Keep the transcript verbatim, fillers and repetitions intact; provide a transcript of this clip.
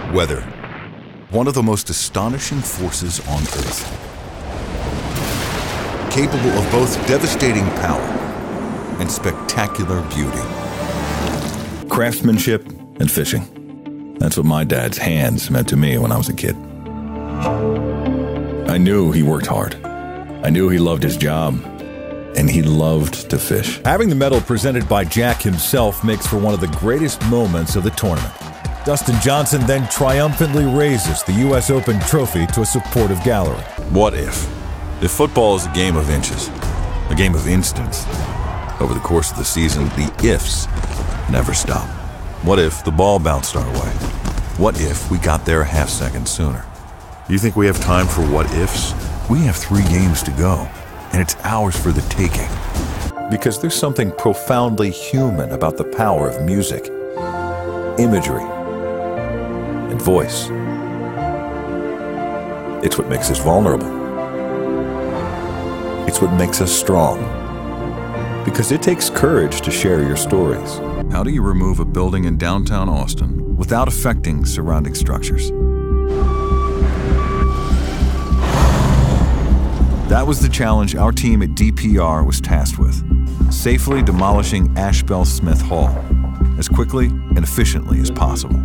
Weather, one of the most astonishing forces on Earth. Capable of both devastating power and spectacular beauty. Craftsmanship and fishing. That's what my dad's hands meant to me when I was a kid. I knew he worked hard. I knew he loved his job, and he loved to fish. Having the medal presented by Jack himself makes for one of the greatest moments of the tournament. Dustin Johnson then triumphantly raises the U S Open trophy to a supportive gallery. What if? If football is a game of inches, a game of instants, over the course of the season, the ifs never stop. What if the ball bounced our way? What if we got there a half second sooner? You think we have time for what ifs? We have three games to go, and it's ours for the taking. Because there's something profoundly human about the power of music, imagery, and voice. It's what makes us vulnerable. It's what makes us strong. Because it takes courage to share your stories. How do you remove a building in downtown Austin without affecting surrounding structures? That was the challenge our team at D P R was tasked with, safely demolishing Ashbel Smith Hall as quickly and efficiently as possible.